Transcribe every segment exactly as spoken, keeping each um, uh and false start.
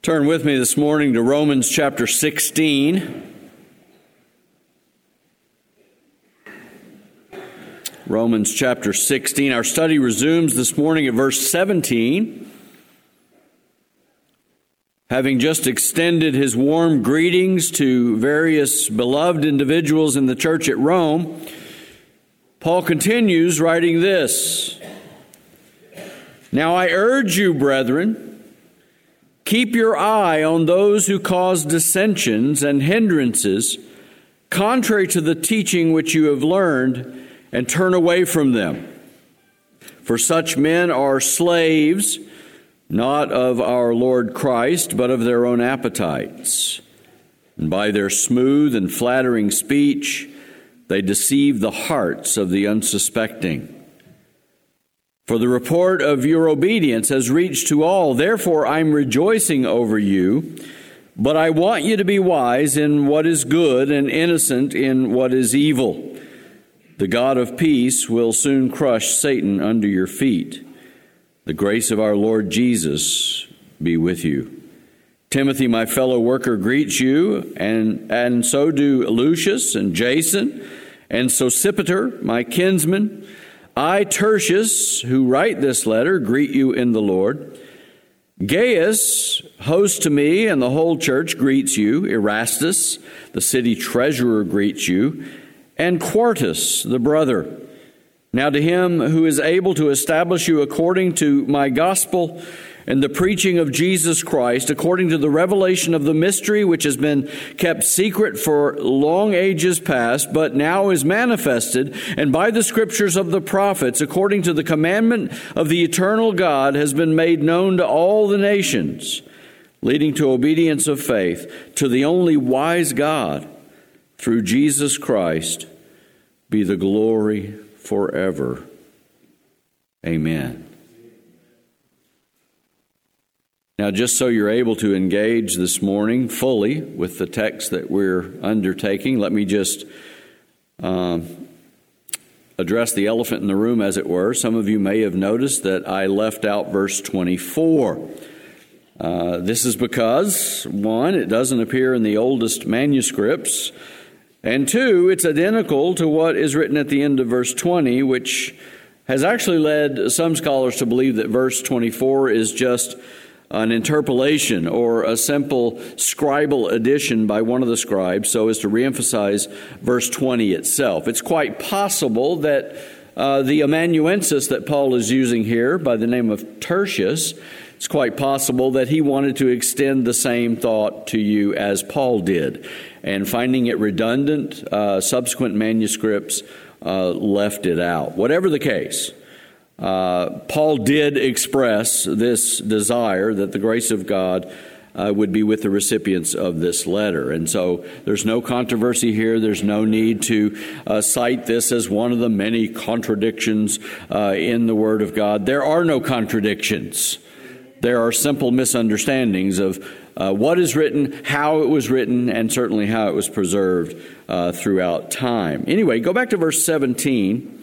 Turn with me this morning to Romans chapter sixteen. Romans chapter sixteen. Our study resumes this morning at verse seventeen. Having just extended his warm greetings to various beloved individuals in the church at Rome, Paul continues writing this. Now I urge you, brethren, keep your eye on those who cause dissensions and hindrances, contrary to the teaching which you have learned, and turn away from them. For such men are slaves, not of our Lord Christ, but of their own appetites. And by their smooth and flattering speech, they deceive the hearts of the unsuspecting. For the report of your obedience has reached to all. Therefore, I'm rejoicing over you. But I want you to be wise in what is good and innocent in what is evil. The God of peace will soon crush Satan under your feet. The grace of our Lord Jesus be with you. Timothy, my fellow worker, greets you, and, and so do Lucius and Jason, and Sosipater, my kinsman. I, Tertius, who write this letter, greet you in the Lord. Gaius, host to me, and the whole church greets you. Erastus, the city treasurer, greets you. And Quartus, the brother. Now to him who is able to establish you according to my gospel and the preaching of Jesus Christ, according to the revelation of the mystery which has been kept secret for long ages past, but now is manifested, and by the scriptures of the prophets, according to the commandment of the eternal God, has been made known to all the nations, leading to obedience of faith, to the only wise God, through Jesus Christ, be the glory forever. Amen. Now, just so you're able to engage this morning fully with the text that we're undertaking, let me just um, address the elephant in the room, as it were. Some of you may have noticed that I left out verse twenty-four. Uh, this is because, one, it doesn't appear in the oldest manuscripts, and two, it's identical to what is written at the end of verse twenty, which has actually led some scholars to believe that verse twenty-four is just an interpolation or a simple scribal addition by one of the scribes so as to reemphasize verse twenty itself. It's quite possible that uh, the amanuensis that Paul is using here by the name of Tertius, it's quite possible that he wanted to extend the same thought to you as Paul did. And finding it redundant, uh, subsequent manuscripts uh, left it out. Whatever the case, Uh, Paul did express this desire that the grace of God uh, would be with the recipients of this letter. And so there's no controversy here. There's no need to uh, cite this as one of the many contradictions uh, in the Word of God. There are no contradictions. There are simple misunderstandings of uh, what is written, how it was written, and certainly how it was preserved uh, throughout time. Anyway, go back to verse seventeen.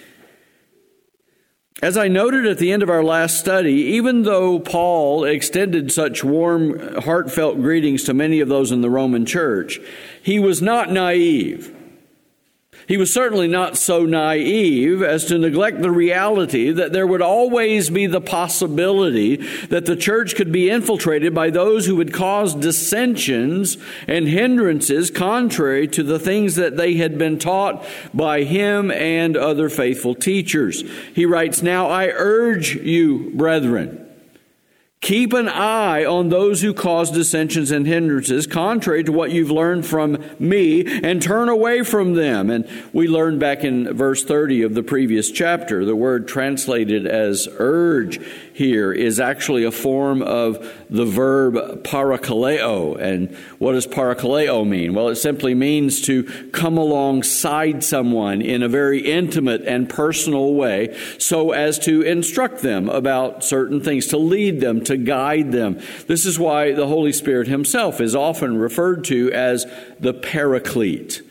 As I noted at the end of our last study, even though Paul extended such warm, heartfelt greetings to many of those in the Roman church, he was not naive. He was certainly not so naive as to neglect the reality that there would always be the possibility that the church could be infiltrated by those who would cause dissensions and hindrances contrary to the things that they had been taught by him and other faithful teachers. He writes, "Now I urge you, brethren, keep an eye on those who cause dissensions and hindrances, contrary to what you've learned from me, and turn away from them." And we learned back in verse thirty of the previous chapter, the word translated as urge here is actually a form of the verb parakaleo. And what does parakaleo mean? Well, it simply means to come alongside someone in a very intimate and personal way so as to instruct them about certain things, to lead them, to guide them. This is why the Holy Spirit himself is often referred to as the Paraclete. He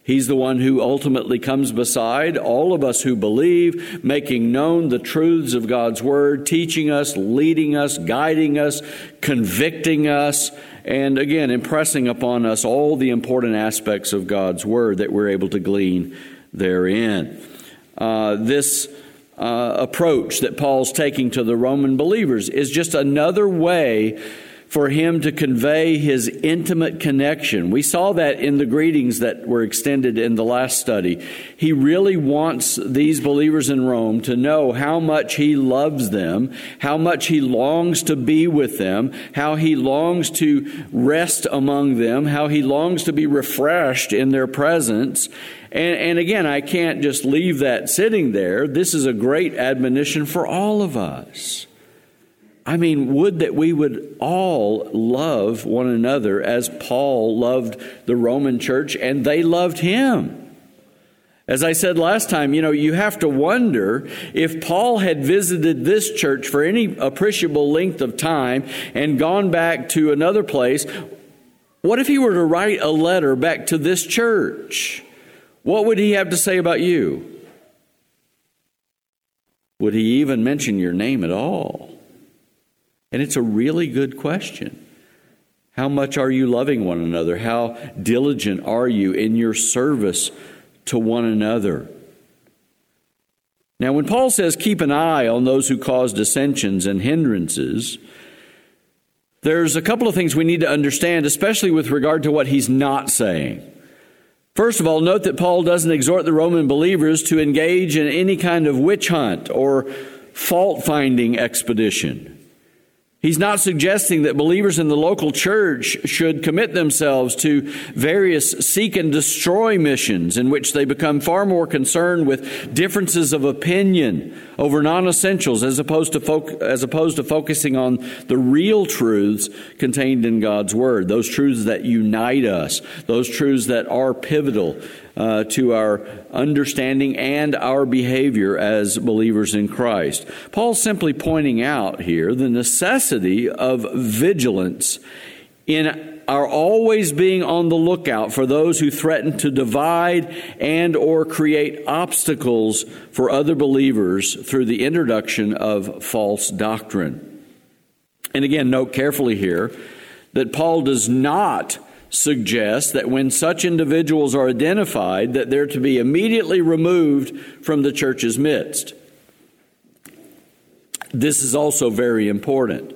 He's the one who ultimately comes beside all of us who believe, making known the truths of God's Word, teaching us, leading us, guiding us, convicting us, and again, impressing upon us all the important aspects of God's Word that we're able to glean therein. Uh, this uh, approach that Paul's taking to the Roman believers is just another way for him to convey his intimate connection. We saw that in the greetings that were extended in the last study. He really wants these believers in Rome to know how much he loves them, how much he longs to be with them, how he longs to rest among them, how he longs to be refreshed in their presence. And, and again, I can't just leave that sitting there. This is a great admonition for all of us. I mean, would that we would all love one another as Paul loved the Roman church and they loved him. As I said last time, you know, you have to wonder if Paul had visited this church for any appreciable length of time and gone back to another place, what if he were to write a letter back to this church? What would he have to say about you? Would he even mention your name at all? And it's a really good question. How much are you loving one another? How diligent are you in your service to one another? Now, when Paul says keep an eye on those who cause dissensions and hindrances, there's a couple of things we need to understand, especially with regard to what he's not saying. First of all, note that Paul doesn't exhort the Roman believers to engage in any kind of witch hunt or fault-finding expedition. He's not suggesting that believers in the local church should commit themselves to various seek and destroy missions in which they become far more concerned with differences of opinion over non-essentials as opposed to fo- as opposed to focusing on the real truths contained in God's Word, those truths that unite us, those truths that are pivotal Uh, to our understanding and our behavior as believers in Christ. Paul's simply pointing out here the necessity of vigilance in our always being on the lookout for those who threaten to divide and or create obstacles for other believers through the introduction of false doctrine. And again, note carefully here that Paul does not suggests that when such individuals are identified, that they're to be immediately removed from the church's midst. This is also very important.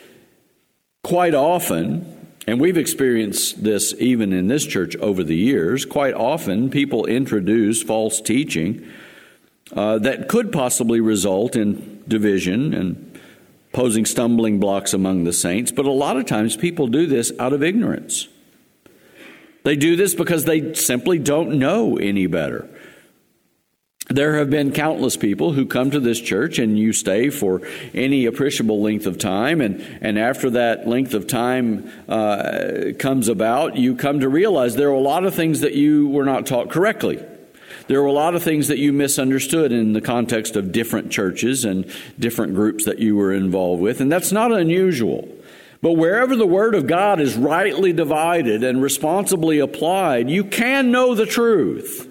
Quite often, and we've experienced this even in this church over the years, quite often people introduce false teaching uh, that could possibly result in division and posing stumbling blocks among the saints, but a lot of times people do this out of ignorance. They do this because they simply don't know any better. There have been countless people who come to this church and you stay for any appreciable length of time. And, and after that length of time uh, comes about, you come to realize there are a lot of things that you were not taught correctly. There were a lot of things that you misunderstood in the context of different churches and different groups that you were involved with. And that's not unusual. But wherever the Word of God is rightly divided and responsibly applied, you can know the truth.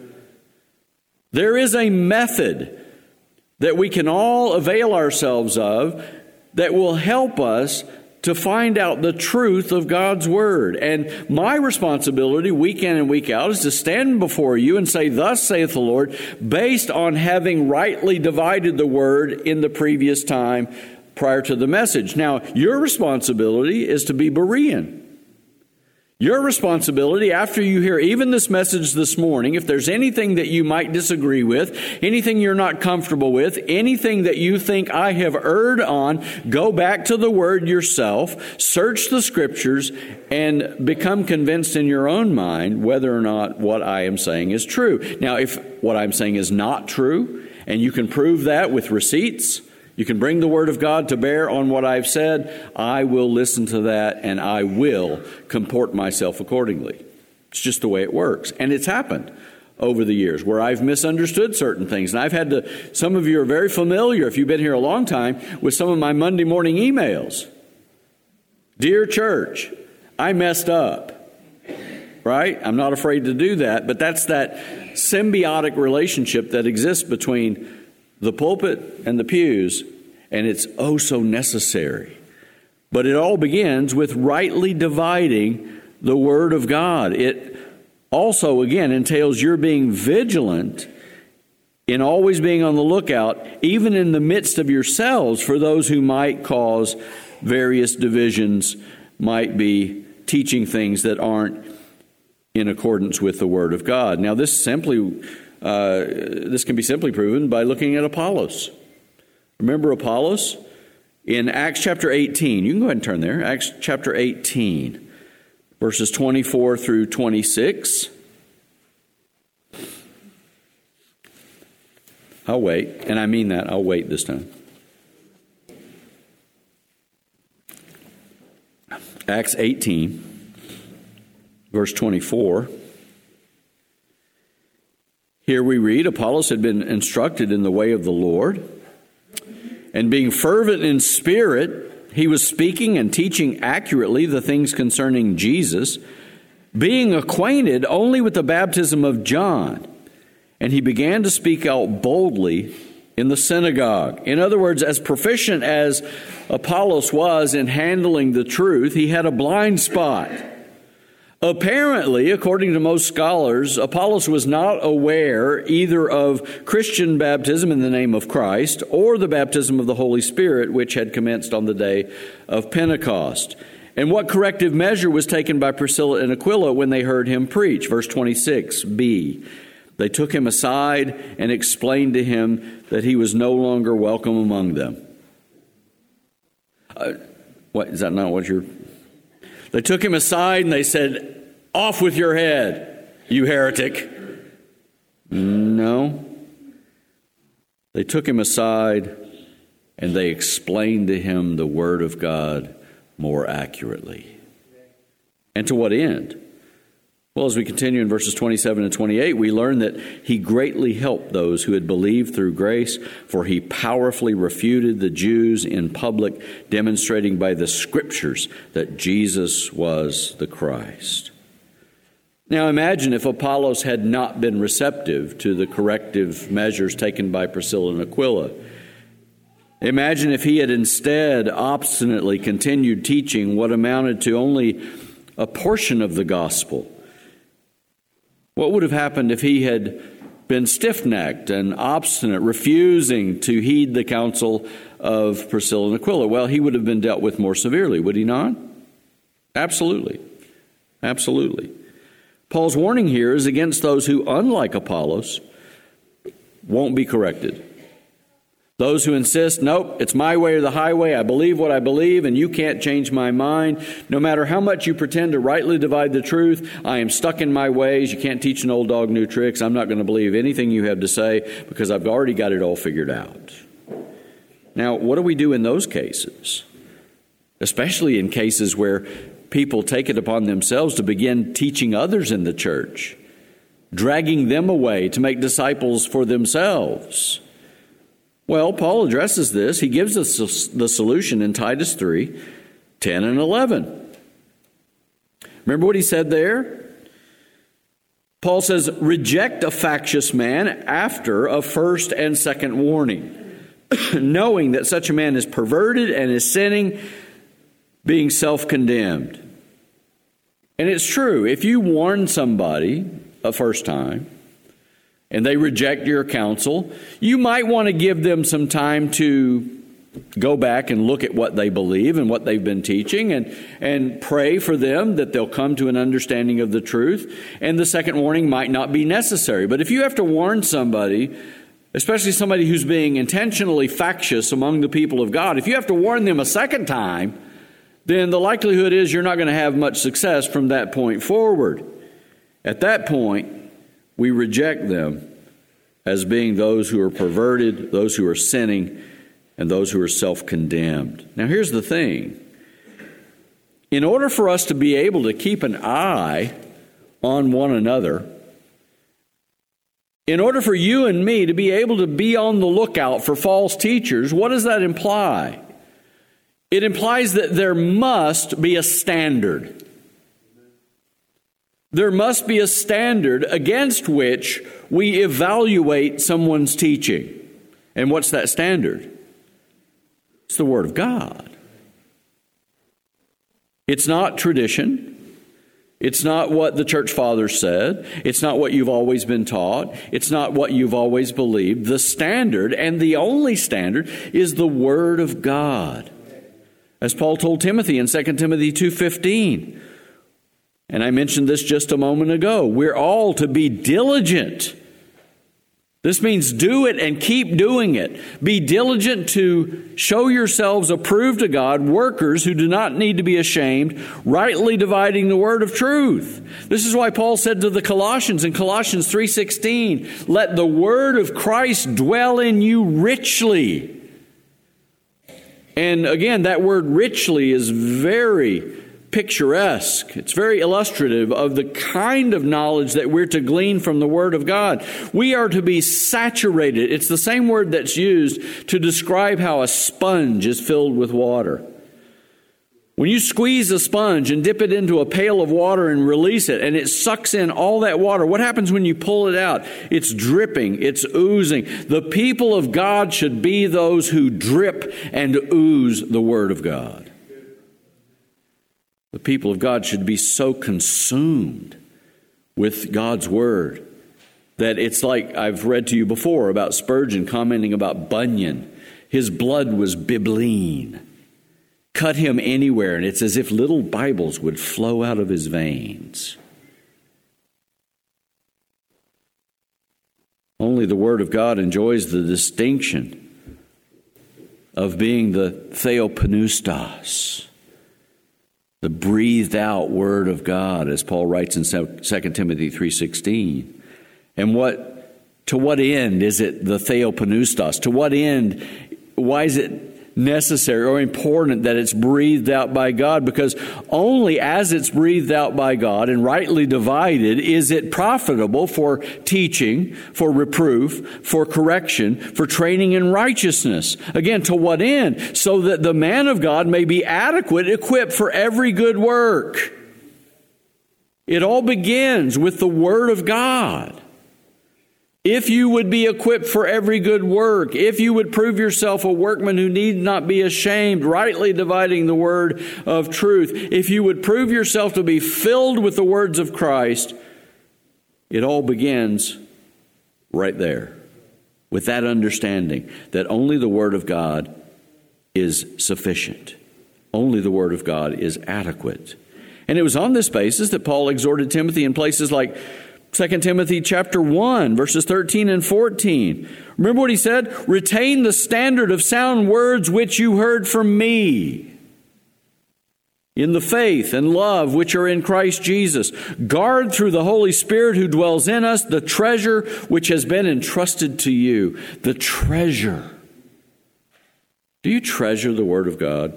There is a method that we can all avail ourselves of that will help us to find out the truth of God's Word. And my responsibility week in and week out is to stand before you and say, "Thus saith the Lord," based on having rightly divided the Word in the previous time prior to the message. Now, your responsibility is to be Berean. Your responsibility, after you hear even this message this morning, if there's anything that you might disagree with, anything you're not comfortable with, anything that you think I have erred on, go back to the Word yourself, search the Scriptures, and become convinced in your own mind whether or not what I am saying is true. Now, if what I'm saying is not true, and you can prove that with receipts, you can bring the Word of God to bear on what I've said, I will listen to that and I will comport myself accordingly. It's just the way it works. And it's happened over the years where I've misunderstood certain things. And I've had to, some of you are very familiar, if you've been here a long time, with some of my Monday morning emails. Dear church, I messed up. right? I'm not afraid to do that. But that's that symbiotic relationship that exists between the pulpit and the pews, and it's oh so necessary. But it all begins with rightly dividing the Word of God. It also, again, entails your being vigilant in always being on the lookout, even in the midst of yourselves, for those who might cause various divisions, might be teaching things that aren't in accordance with the Word of God. Now, this simply, uh, this can be simply proven by looking at Apollos. Remember Apollos? In Acts chapter eighteen, you can go ahead and turn there, Acts chapter eighteen, verses twenty-four through twenty-six. I'll wait, and I mean that, I'll wait this time. Acts eighteen, verse twenty-four. Here we read, Apollos had been instructed in the way of the Lord, and being fervent in spirit, he was speaking and teaching accurately the things concerning Jesus, being acquainted only with the baptism of John. And he began to speak out boldly in the synagogue. In other words, as proficient as Apollos was in handling the truth, he had a blind spot. Apparently, according to most scholars, Apollos was not aware either of Christian baptism in the name of Christ or the baptism of the Holy Spirit, which had commenced on the day of Pentecost. And what corrective measure was taken by Priscilla and Aquila when they heard him preach? Verse twenty-six b. They took him aside and explained to him that he was no longer welcome among them. Uh, what, is that not what you're... They took him aside and they said, "Off with your head, you heretic." No. They took him aside and they explained to him the Word of God more accurately. And to what end? Well, as we continue in verses twenty-seven and twenty-eight, we learn that he greatly helped those who had believed through grace, for he powerfully refuted the Jews in public, demonstrating by the Scriptures that Jesus was the Christ. Now imagine if Apollos had not been receptive to the corrective measures taken by Priscilla and Aquila. Imagine if he had instead obstinately continued teaching what amounted to only a portion of the gospel. What would have happened if he had been stiff-necked and obstinate, refusing to heed the counsel of Priscilla and Aquila? Well, he would have been dealt with more severely, would he not? Absolutely. Absolutely. Paul's warning here is against those who, unlike Apollos, won't be corrected. Those who insist, nope, it's my way or the highway, I believe what I believe, and you can't change my mind. No matter how much you pretend to rightly divide the truth, I am stuck in my ways. You can't teach an old dog new tricks. I'm not going to believe anything you have to say because I've already got it all figured out. Now, what do we do in those cases? Especially in cases where people take it upon themselves to begin teaching others in the church, dragging them away to make disciples for themselves. Well, Paul addresses this. He gives us the solution in Titus three, ten and eleven. Remember what he said there? Paul says, "Reject a factious man after a first and second warning, knowing that such a man is perverted and is sinning, being self-condemned." And it's true. If you warn somebody a first time, and they reject your counsel, you might want to give them some time to go back and look at what they believe and what they've been teaching and, and pray for them that they'll come to an understanding of the truth. And the second warning might not be necessary. But if you have to warn somebody, especially somebody who's being intentionally factious among the people of God, if you have to warn them a second time, then the likelihood is you're not going to have much success from that point forward. At that point, we reject them as being those who are perverted, those who are sinning, and those who are self-condemned. Now, here's the thing. In order for us to be able to keep an eye on one another, in order for you and me to be able to be on the lookout for false teachers, what does that imply? It implies that there must be a standard. There must be a standard against which we evaluate someone's teaching. And what's that standard? It's the Word of God. It's not tradition. It's not what the church fathers said. It's not what you've always been taught. It's not what you've always believed. The standard, and the only standard, is the Word of God. As Paul told Timothy in Second Timothy two fifteen, and I mentioned this just a moment ago, we're all to be diligent. This means do it and keep doing it. Be diligent to show yourselves approved to God, workers who do not need to be ashamed, rightly dividing the word of truth. This is why Paul said to the Colossians in Colossians three sixteen, let the word of Christ dwell in you richly. And again, that word richly is very picturesque. It's very illustrative of the kind of knowledge that we're to glean from the Word of God. We are to be saturated. It's the same word that's used to describe how a sponge is filled with water. When you squeeze a sponge and dip it into a pail of water and release it, and it sucks in all that water, what happens when you pull it out? It's dripping, it's oozing. The people of God should be those who drip and ooze the Word of God. The people of God should be so consumed with God's Word that it's like I've read to you before about Spurgeon commenting about Bunyan. His blood was bibline. Cut him anywhere, and it's as if little Bibles would flow out of his veins. Only the Word of God enjoys the distinction of being the theopneustos, the breathed out Word of God, as Paul writes in Second Timothy three sixteen. And what to what end is it the theopneustos? To what end? Why is it necessary or important that it's breathed out by God? Because only as it's breathed out by God and rightly divided is it profitable for teaching, for reproof, for correction, for training in righteousness. Again, to what end? So that the man of God may be adequate, equipped for every good work. It all begins with the Word of God. If you would be equipped for every good work, if you would prove yourself a workman who need not be ashamed, rightly dividing the word of truth, if you would prove yourself to be filled with the words of Christ, it all begins right there with that understanding that only the Word of God is sufficient. Only the Word of God is adequate. And it was on this basis that Paul exhorted Timothy in places like Second Timothy chapter one, verses thirteen and fourteen. Remember what he said? Retain the standard of sound words which you heard from me in the faith and love which are in Christ Jesus. Guard through the Holy Spirit who dwells in us the treasure which has been entrusted to you. The treasure. Do you treasure the Word of God?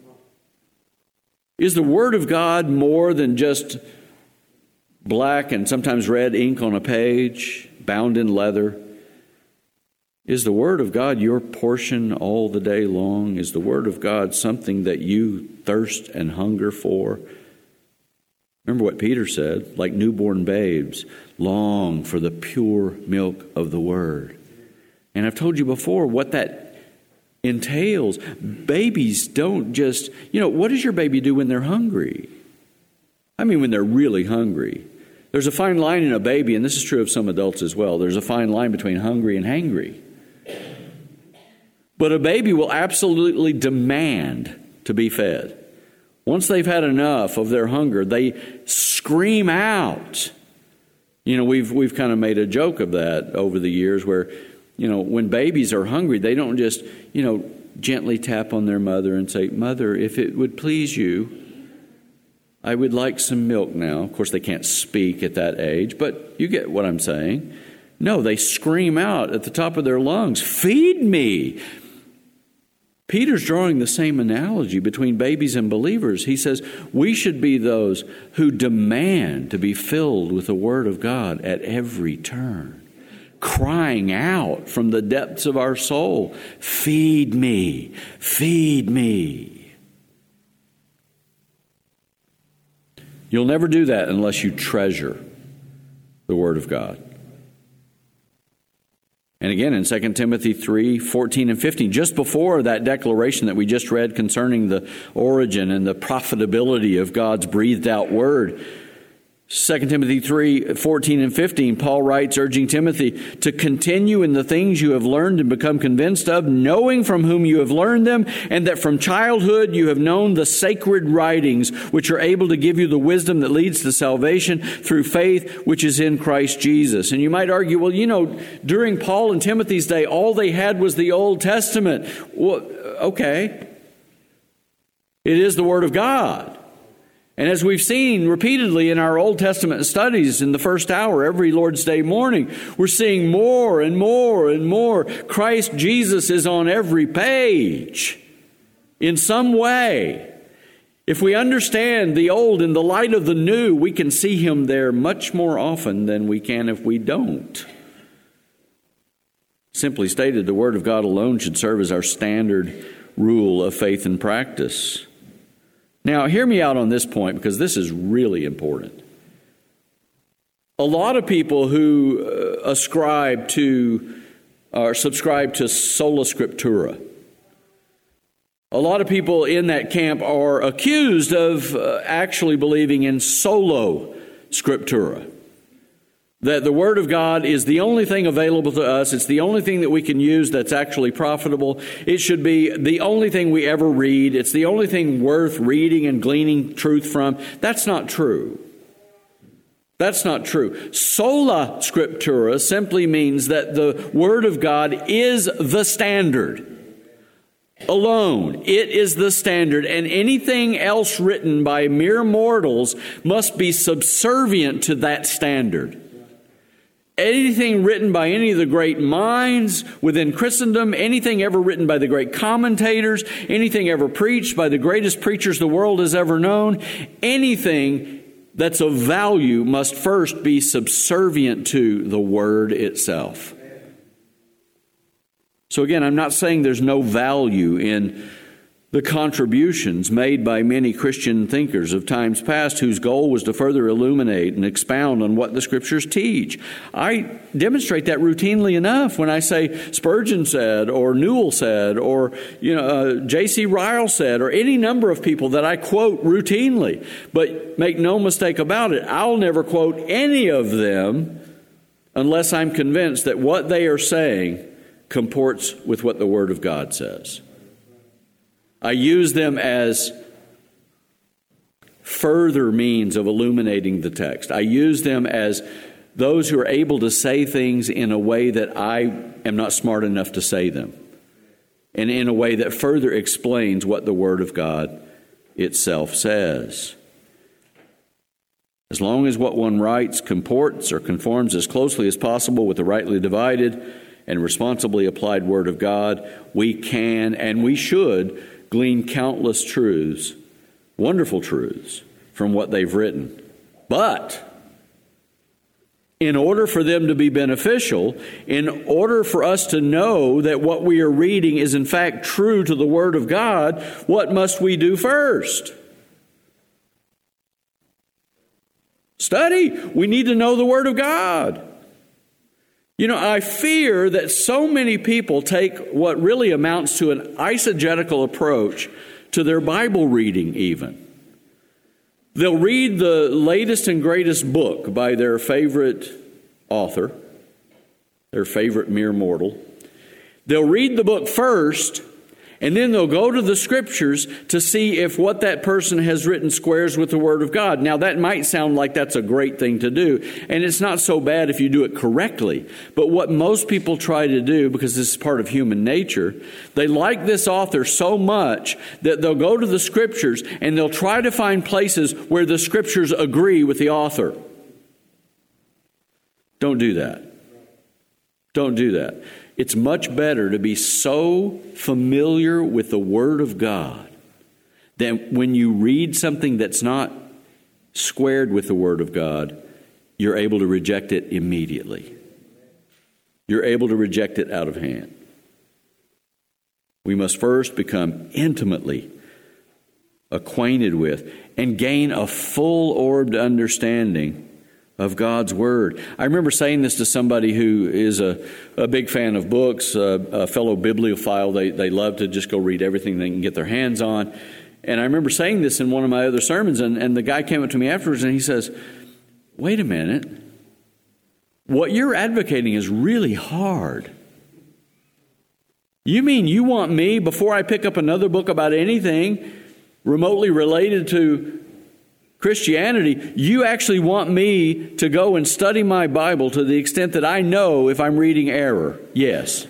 Is the Word of God more than just black and sometimes red ink on a page, bound in leather? Is the Word of God your portion all the day long? Is the Word of God something that you thirst and hunger for? Remember what Peter said, like newborn babes, long for the pure milk of the Word. And I've told you before what that entails. Babies don't just, you know, what does your baby do when they're hungry? I mean, when they're really hungry. There's a fine line in a baby, and this is true of some adults as well. There's a fine line between hungry and hangry. But a baby will absolutely demand to be fed. Once they've had enough of their hunger, they scream out. You know, we've we've kind of made a joke of that over the years where, you know, when babies are hungry, they don't just, you know, gently tap on their mother and say, "Mother, if it would please you, I would like some milk now." Of course, they can't speak at that age, but you get what I'm saying. No, they scream out at the top of their lungs, "Feed me." Peter's drawing the same analogy between babies and believers. He says we should be those who demand to be filled with the Word of God at every turn, crying out from the depths of our soul, "Feed me, feed me." You'll never do that unless you treasure the Word of God. And again, in Second Timothy three, fourteen and fifteen, just before that declaration that we just read concerning the origin and the profitability of God's breathed out Word, Second Timothy three, fourteen and fifteen, Paul writes, urging Timothy to continue in the things you have learned and become convinced of, knowing from whom you have learned them, and that from childhood you have known the sacred writings, which are able to give you the wisdom that leads to salvation through faith, which is in Christ Jesus. And you might argue, well, you know, during Paul and Timothy's day, all they had was the Old Testament. Well, okay. It is the Word of God. And as we've seen repeatedly in our Old Testament studies in the first hour every Lord's Day morning, we're seeing more and more and more. Christ Jesus is on every page in some way. If we understand the old in the light of the new, we can see Him there much more often than we can if we don't. Simply stated, the Word of God alone should serve as our standard rule of faith and practice. Now, hear me out on this point because this is really important. A lot of people who uh, ascribe to or subscribe to sola scriptura, a lot of people in that camp are accused of uh, actually believing in solo scriptura. That the Word of God is the only thing available to us. It's the only thing that we can use that's actually profitable. It should be the only thing we ever read. It's the only thing worth reading and gleaning truth from. That's not true. That's not true. Sola scriptura simply means that the Word of God is the standard. Alone. It is the standard, and anything else written by mere mortals must be subservient to that standard. Anything written by any of the great minds within Christendom, anything ever written by the great commentators, anything ever preached by the greatest preachers the world has ever known, anything that's of value must first be subservient to the Word itself. So again, I'm not saying there's no value in the contributions made by many Christian thinkers of times past whose goal was to further illuminate and expound on what the Scriptures teach. I demonstrate that routinely enough when I say Spurgeon said, or Newell said, or you know uh, J C Ryle said, or any number of people that I quote routinely. But make no mistake about it, I'll never quote any of them unless I'm convinced that what they are saying comports with what the Word of God says. I use them as further means of illuminating the text. I use them as those who are able to say things in a way that I am not smart enough to say them, and in a way that further explains what the Word of God itself says. As long as what one writes comports or conforms as closely as possible with the rightly divided and responsibly applied Word of God, we can and we should glean countless truths, wonderful truths, from what they've written. But in order for them to be beneficial, in order for us to know that what we are reading is in fact true to the Word of God, what must we do first? Study. We need to know the Word of God. You know, I fear that so many people take what really amounts to an eisegetical approach to their Bible reading even. They'll read the latest and greatest book by their favorite author, their favorite mere mortal. They'll read the book first, and then they'll go to the Scriptures to see if what that person has written squares with the Word of God. Now, that might sound like that's a great thing to do, and it's not so bad if you do it correctly. But what most people try to do, because this is part of human nature, they like this author so much that they'll go to the Scriptures and they'll try to find places where the Scriptures agree with the author. Don't do that. Don't do that. It's much better to be so familiar with the Word of God that when you read something that's not squared with the Word of God, you're able to reject it immediately. You're able to reject it out of hand. We must first become intimately acquainted with, and gain a full-orbed understanding of God's Word. I remember saying this to somebody who is a, a big fan of books, uh, a fellow bibliophile. They, they love to just go read everything they can get their hands on. And I remember saying this in one of my other sermons, and, and the guy came up to me afterwards and he says, wait a minute, what you're advocating is really hard. You mean you want me, before I pick up another book about anything remotely related to Christianity, you actually want me to go and study my Bible to the extent that I know if I'm reading error? Yes.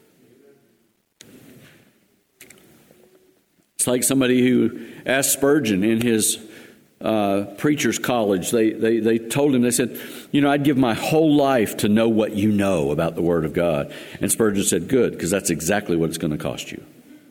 It's like somebody who asked Spurgeon in his uh, preacher's college. They, they, they told him, they said, you know, I'd give my whole life to know what you know about the Word of God. And Spurgeon said, good, because that's exactly what it's going to cost you.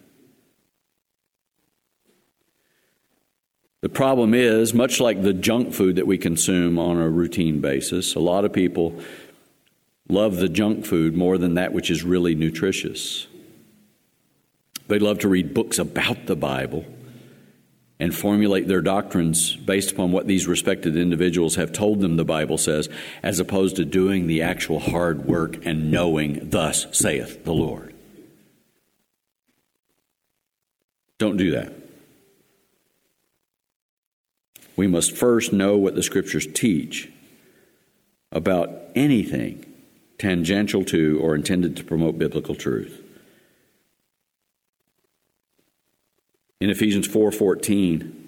The problem is, much like the junk food that we consume on a routine basis, a lot of people love the junk food more than that which is really nutritious. They love to read books about the Bible and formulate their doctrines based upon what these respected individuals have told them the Bible says, as opposed to doing the actual hard work and knowing, thus saith the Lord. Don't do that. We must first know what the Scriptures teach about anything tangential to or intended to promote biblical truth. In Ephesians four fourteen,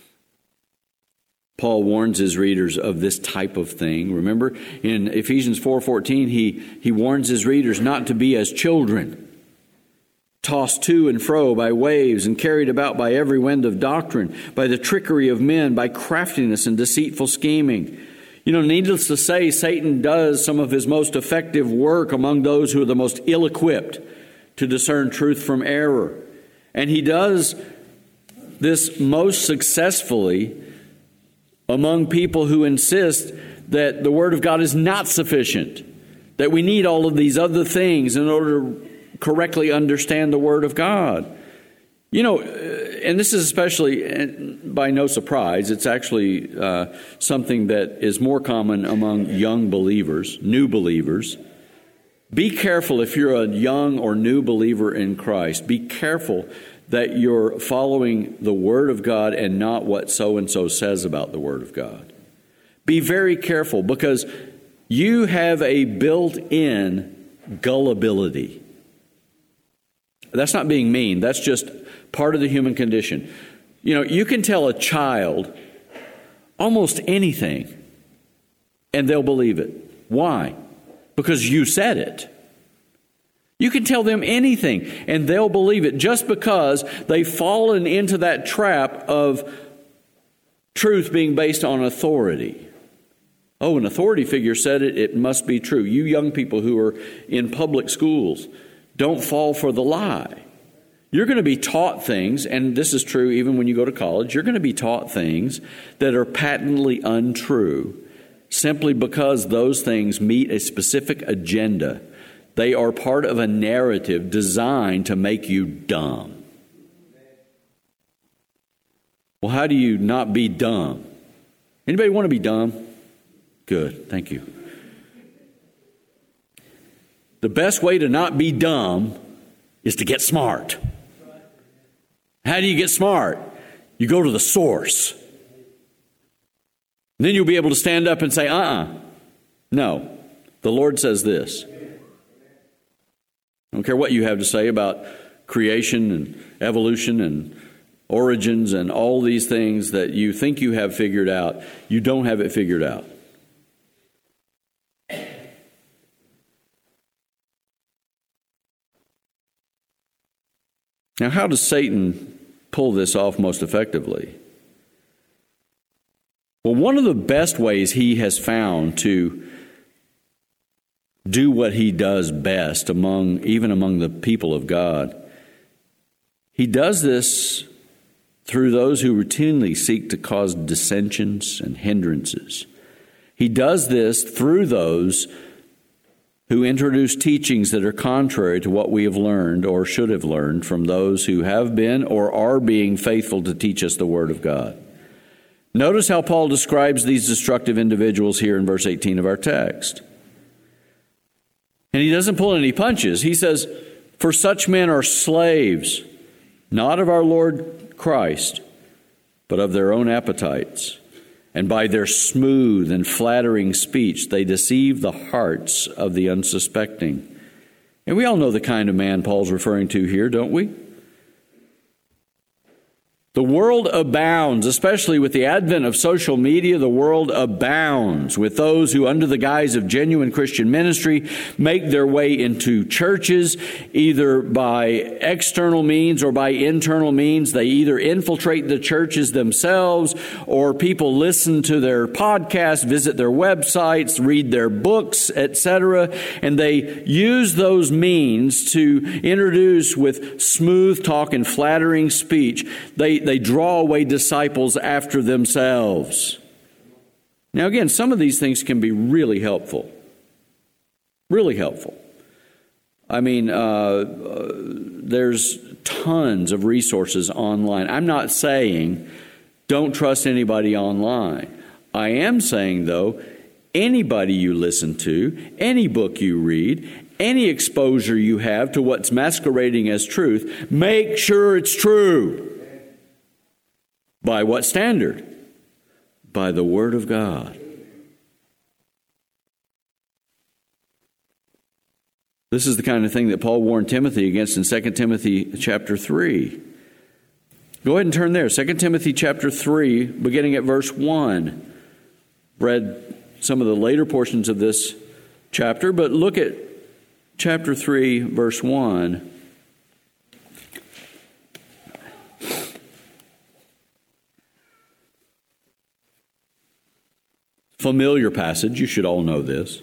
Paul warns his readers of this type of thing. Remember, in Ephesians four fourteen, he, he warns his readers not to be as children, tossed to and fro by waves and carried about by every wind of doctrine, by the trickery of men, by craftiness and deceitful scheming. You know, needless to say, Satan does some of his most effective work among those who are the most ill-equipped to discern truth from error. And he does this most successfully among people who insist that the Word of God is not sufficient, that we need all of these other things in order to correctly understand the Word of God. You know, and this is especially, by no surprise, it's actually uh, something that is more common among young believers, new believers. Be careful if you're a young or new believer in Christ. Be careful that you're following the Word of God and not what so-and-so says about the Word of God. Be very careful, because you have a built-in gullibility. That's not being mean. That's just part of the human condition. You know, you can tell a child almost anything, and they'll believe it. Why? Because you said it. You can tell them anything, and they'll believe it just because they've fallen into that trap of truth being based on authority. Oh, an authority figure said it, it must be true. You young people who are in public schools, don't fall for the lie. You're going to be taught things, and this is true even when you go to college, you're going to be taught things that are patently untrue simply because those things meet a specific agenda. They are part of a narrative designed to make you dumb. Well, how do you not be dumb? Anybody want to be dumb? Good, thank you. The best way to not be dumb is to get smart. How do you get smart? You go to the source. And then you'll be able to stand up and say, uh-uh, no, the Lord says this. I don't care what you have to say about creation and evolution and origins and all these things that you think you have figured out. You don't have it figured out. Now, how does Satan pull this off most effectively? Well, one of the best ways he has found to do what he does best among, even among the people of God, he does this through those who routinely seek to cause dissensions and hindrances. He does this through those who introduce teachings that are contrary to what we have learned or should have learned from those who have been or are being faithful to teach us the Word of God. Notice how Paul describes these destructive individuals here in verse eighteen of our text. And he doesn't pull any punches. He says, "For such men are slaves, not of our Lord Christ, but of their own appetites. And by their smooth and flattering speech, they deceive the hearts of the unsuspecting." And we all know the kind of man Paul's referring to here, don't we? The world abounds, especially with the advent of social media, the world abounds with those who, under the guise of genuine Christian ministry, make their way into churches, either by external means or by internal means. They either infiltrate the churches themselves, or people listen to their podcasts, visit their websites, read their books, et cetera, and they use those means to introduce with smooth talk and flattering speech. They They draw away disciples after themselves. Now again, some of these things can be really helpful. Really helpful. I mean, uh, uh, there's tons of resources online. I'm not saying don't trust anybody online. I am saying, though, anybody you listen to, any book you read, any exposure you have to what's masquerading as truth, make sure it's true. By what standard? By the Word of God. This is the kind of thing that Paul warned Timothy against in Second Timothy chapter three. Go ahead and turn there. Second Timothy chapter three, beginning at verse one. Read some of the later portions of this chapter, but look at chapter three, verse one. Familiar passage, you should all know this.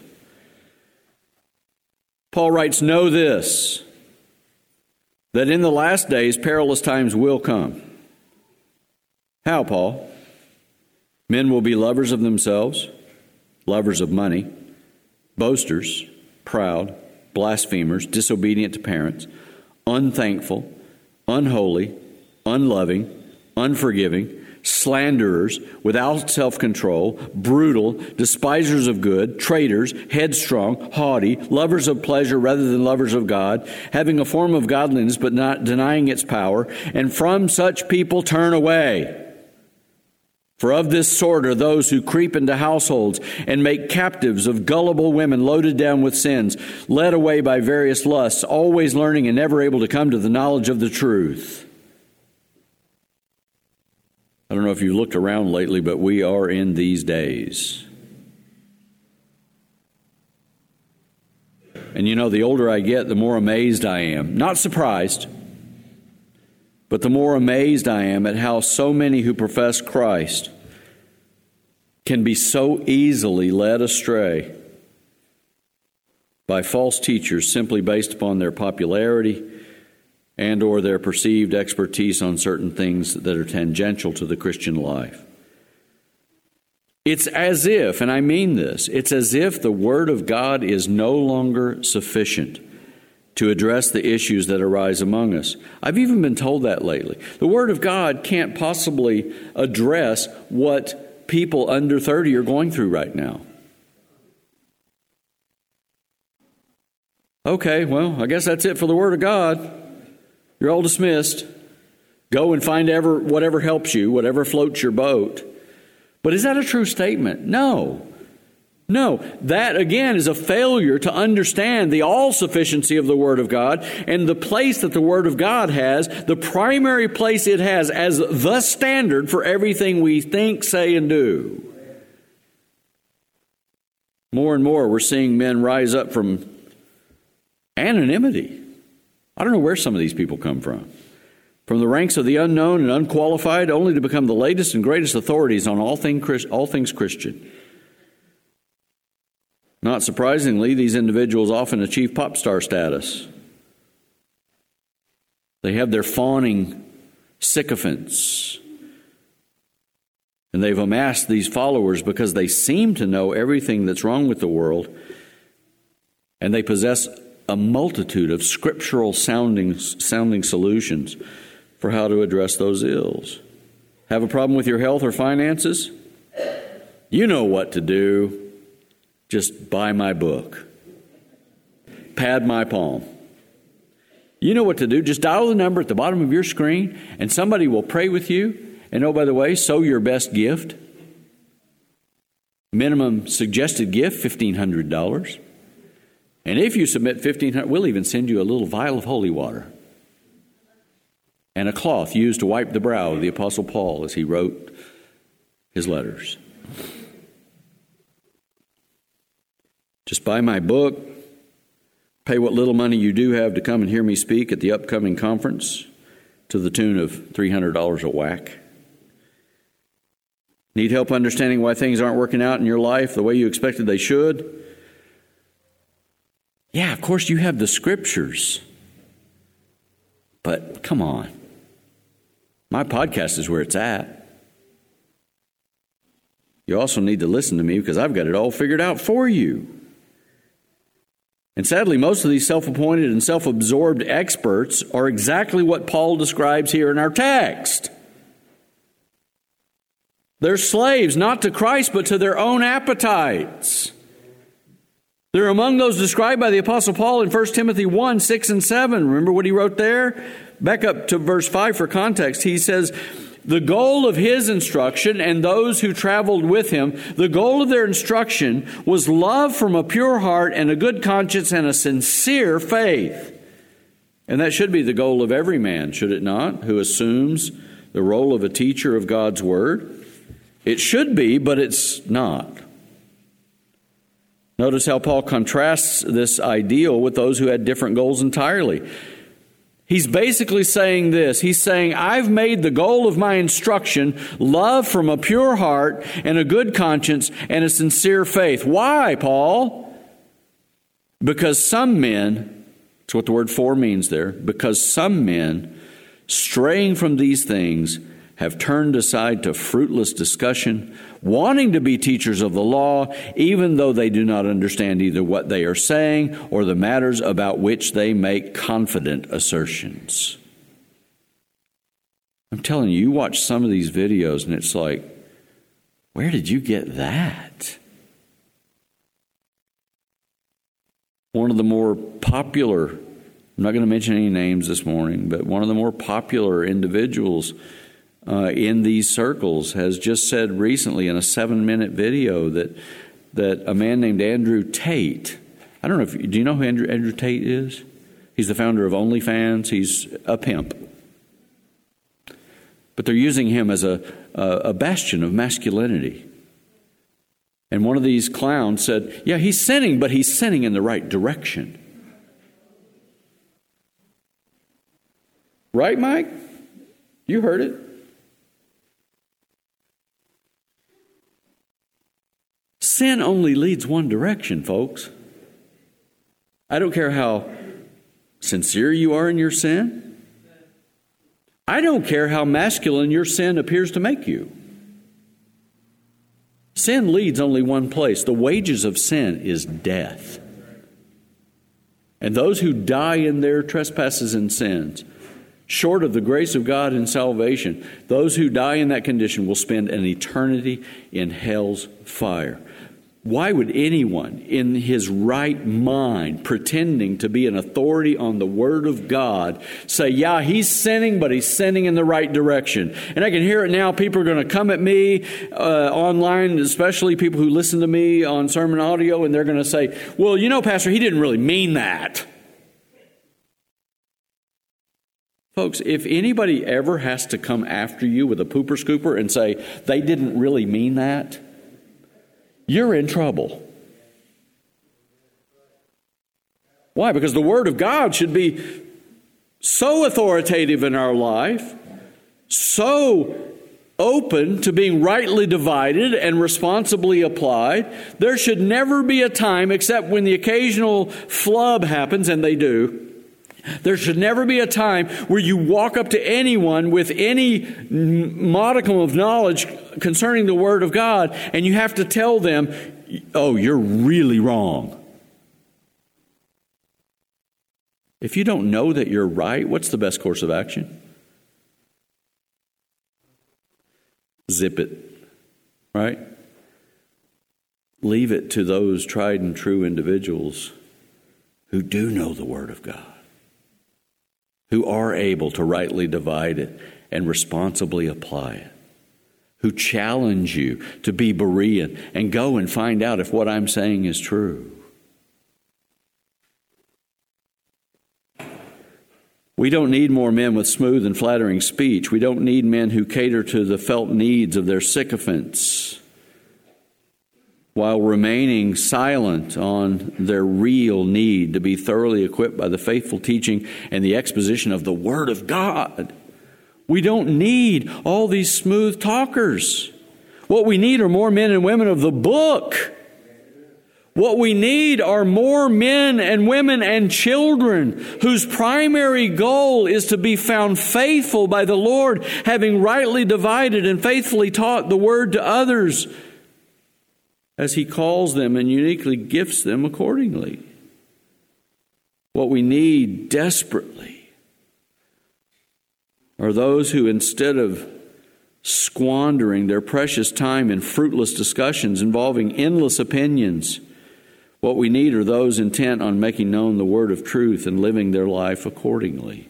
Paul writes, "Know this, that in the last days perilous times will come." How, Paul? "Men will be lovers of themselves, lovers of money, boasters, proud, blasphemers, disobedient to parents, unthankful, unholy, unloving, unforgiving, slanderers, without self-control, brutal, despisers of good, traitors, headstrong, haughty, lovers of pleasure rather than lovers of God, having a form of godliness but not denying its power, and from such people turn away. For of this sort are those who creep into households and make captives of gullible women loaded down with sins, led away by various lusts, always learning and never able to come to the knowledge of the truth." I don't know if you've looked around lately, but we are in these days. And you know, the older I get, the more amazed I am. Not surprised, but the more amazed I am at how so many who profess Christ can be so easily led astray by false teachers simply based upon their popularity and or their perceived expertise on certain things that are tangential to the Christian life. It's as if, and I mean this, it's as if the Word of God is no longer sufficient to address the issues that arise among us. I've even been told that lately. The Word of God can't possibly address what people under thirty are going through right now. Okay, well, I guess that's it for the Word of God. You're all dismissed. Go and find ever whatever helps you, whatever floats your boat. But is that a true statement? No. No. That, again, is a failure to understand the all-sufficiency of the Word of God and the place that the Word of God has, the primary place it has as the standard for everything we think, say, and do. More and more, we're seeing men rise up from anonymity. I don't know where some of these people come from. From the ranks of the unknown and unqualified, only to become the latest and greatest authorities on all, thing, all things Christian. Not surprisingly, these individuals often achieve pop star status. They have their fawning sycophants. And they've amassed these followers because they seem to know everything that's wrong with the world. and they possess a multitude of scriptural sounding, sounding solutions for how to address those ills. Have a problem with your health or finances? You know what to do. Just buy my book. Pad my palm. You know what to do. Just dial the number at the bottom of your screen, and somebody will pray with you. And oh, by the way, sow your best gift. Minimum suggested gift, fifteen hundred dollars. And if you submit fifteen hundred dollars, we'll even send you a little vial of holy water and a cloth used to wipe the brow of the Apostle Paul as he wrote his letters. Just buy my book. Pay what little money you do have to come and hear me speak at the upcoming conference to the tune of three hundred dollars a whack. Need help understanding why things aren't working out in your life the way you expected they should? Yeah, of course you have the scriptures. But come on. My podcast is where it's at. You also need to listen to me because I've got it all figured out for you. And sadly, most of these self-appointed and self-absorbed experts are exactly what Paul describes here in our text. They're slaves, not to Christ, but to their own appetites. They're among those described by the Apostle Paul in First Timothy one, six and seven. Remember what he wrote there? Back up to verse five for context. He says, the goal of his instruction and those who traveled with him, the goal of their instruction was love from a pure heart and a good conscience and a sincere faith. And that should be the goal of every man, should it not, who assumes the role of a teacher of God's Word? It should be, but it's not. Notice how Paul contrasts this ideal with those who had different goals entirely. He's basically saying this. He's saying, I've made the goal of my instruction love from a pure heart and a good conscience and a sincere faith. Why, Paul? Because some men, that's what the word for means there, because some men, straying from these things, have turned aside to fruitless discussion, wanting to be teachers of the law, even though they do not understand either what they are saying or the matters about which they make confident assertions. I'm telling you, you watch some of these videos and it's like, where did you get that? One of the more popular, I'm not going to mention any names this morning, but one of the more popular individuals Uh, in these circles has just said recently in a seven-minute video that that a man named Andrew Tate, I don't know if, do you know who Andrew, Andrew Tate is? He's the founder of OnlyFans. He's a pimp. But they're using him as a, a, a bastion of masculinity. And one of these clowns said, yeah, he's sinning, but he's sinning in the right direction. Right, Mike? You heard it. Sin only leads one direction, folks. I don't care how sincere you are in your sin. I don't care how masculine your sin appears to make you. Sin leads only one place. The wages of sin is death. And those who die in their trespasses and sins, short of the grace of God and salvation, those who die in that condition will spend an eternity in hell's fire. Why would anyone in his right mind, pretending to be an authority on the Word of God, say, yeah, he's sinning, but he's sinning in the right direction? And I can hear it now. People are going to come at me uh, online, especially people who listen to me on sermon audio, and they're going to say, well, you know, Pastor, he didn't really mean that. Folks, if anybody ever has to come after you with a pooper scooper and say, they didn't really mean that, you're in trouble. Why? Because the Word of God should be so authoritative in our life, so open to being rightly divided and responsibly applied. There should never be a time, except when the occasional flub happens, and they do, there should never be a time where you walk up to anyone with any modicum of knowledge concerning the Word of God and you have to tell them, oh, you're really wrong. If you don't know that you're right, what's the best course of action? Zip it, right? Leave it to those tried and true individuals who do know the Word of God, who are able to rightly divide it and responsibly apply it, who challenge you to be Berean and go and find out if what I'm saying is true. We don't need more men with smooth and flattering speech. We don't need men who cater to the felt needs of their sycophants while remaining silent on their real need to be thoroughly equipped by the faithful teaching and the exposition of the Word of God. We don't need all these smooth talkers. What we need are more men and women of the book. What we need are more men and women and children whose primary goal is to be found faithful by the Lord, having rightly divided and faithfully taught the Word to others as He calls them and uniquely gifts them accordingly. What we need desperately are those who, instead of squandering their precious time in fruitless discussions involving endless opinions, what we need are those intent on making known the word of truth and living their life accordingly.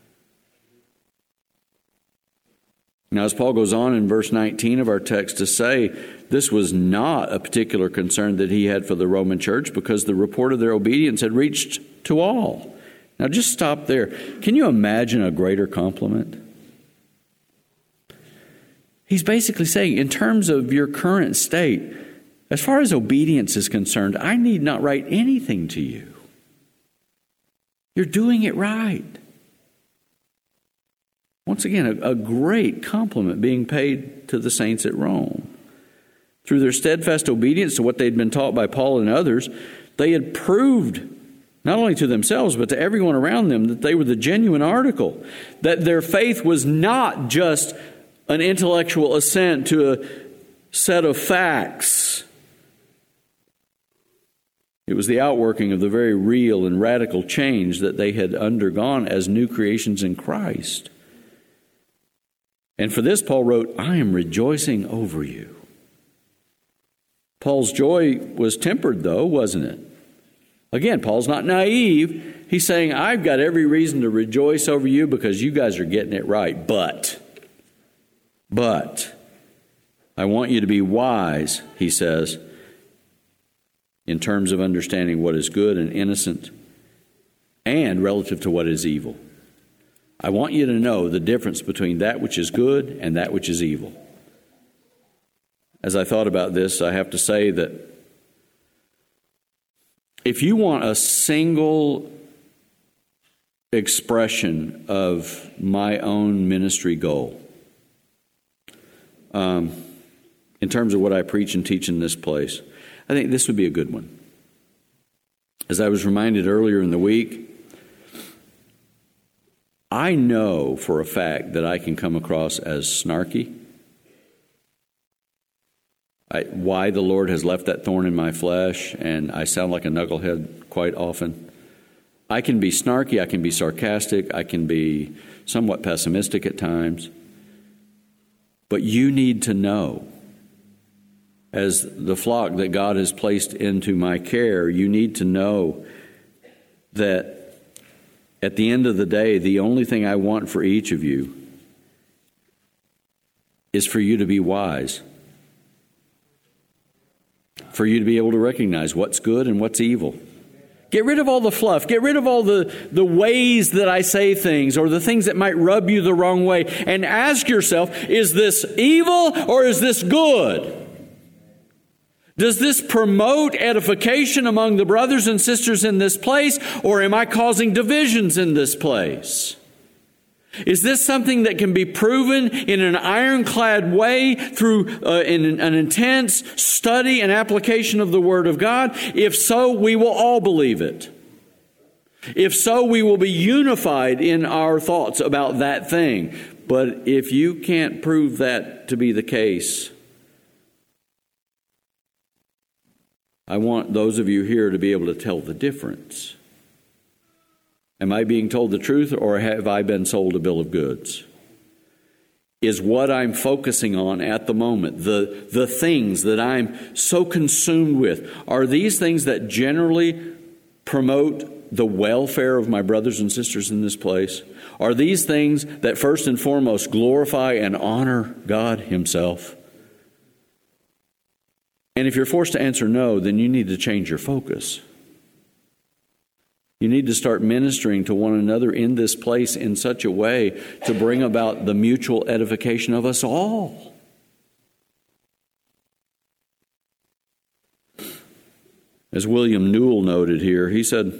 Now, as Paul goes on in verse nineteen of our text to say, this was not a particular concern that he had for the Roman church because the report of their obedience had reached to all. Now, just stop there. Can you imagine a greater compliment? He's basically saying, in terms of your current state, as far as obedience is concerned, I need not write anything to you. You're doing it right. Once again, a, a great compliment being paid to the saints at Rome. Through their steadfast obedience to what they'd been taught by Paul and others, they had proved, not only to themselves, but to everyone around them, that they were the genuine article, that their faith was not just an intellectual assent to a set of facts. It was the outworking of the very real and radical change that they had undergone as new creations in Christ. And for this, Paul wrote, I am rejoicing over you. Paul's joy was tempered, though, wasn't it? Again, Paul's not naive. He's saying, I've got every reason to rejoice over you because you guys are getting it right. But, but, I want you to be wise, he says, in terms of understanding what is good and innocent and relative to what is evil. I want you to know the difference between that which is good and that which is evil. As I thought about this, I have to say that if you want a single expression of my own ministry goal, um, in terms of what I preach and teach in this place, I think this would be a good one. As I was reminded earlier in the week, I know for a fact that I can come across as snarky. I, why the Lord has left that thorn in my flesh, and I sound like a knucklehead quite often. I can be snarky, I can be sarcastic, I can be somewhat pessimistic at times. But you need to know, as the flock that God has placed into my care, you need to know that at the end of the day, the only thing I want for each of you is for you to be wise, for you to be able to recognize what's good and what's evil. Get rid of all the fluff. Get rid of all the, the ways that I say things or the things that might rub you the wrong way. And ask yourself, is this evil or is this good? Does this promote edification among the brothers and sisters in this place, or am I causing divisions in this place? Is this something that can be proven in an ironclad way through uh, in an intense study and application of the Word of God? If so, we will all believe it. If so, we will be unified in our thoughts about that thing. But if you can't prove that to be the case, I want those of you here to be able to tell the difference Am I being told the truth, or have I been sold a bill of goods? Is what I'm focusing on at the moment, the, the things that I'm so consumed with, are these things that generally promote the welfare of my brothers and sisters in this place? Are these things that first and foremost glorify and honor God Himself? And if you're forced to answer no, then you need to change your focus. You need to start ministering to one another in this place in such a way to bring about the mutual edification of us all. As William Newell noted here, he said,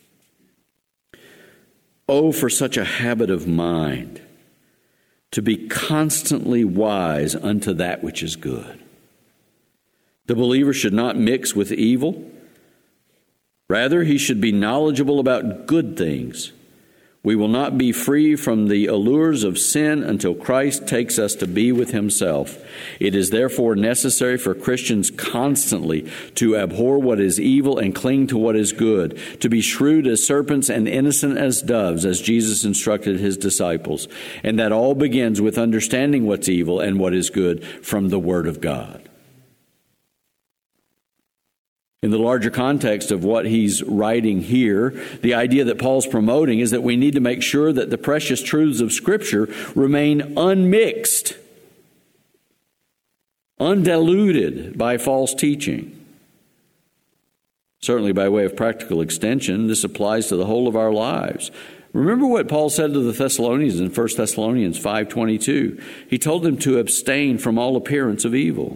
"Oh, for such a habit of mind, to be constantly wise unto that which is good." The believer should not mix with evil. Rather, he should be knowledgeable about good things. We will not be free from the allures of sin until Christ takes us to be with Himself. It is therefore necessary for Christians constantly to abhor what is evil and cling to what is good, to be shrewd as serpents and innocent as doves, as Jesus instructed His disciples. And that all begins with understanding what's evil and what is good from the Word of God. In the larger context of what he's writing here, the idea that Paul's promoting is that we need to make sure that the precious truths of Scripture remain unmixed, undiluted by false teaching. Certainly by way of practical extension, this applies to the whole of our lives. Remember what Paul said to the Thessalonians in First Thessalonians five twenty-two. He told them to abstain from all appearance of evil.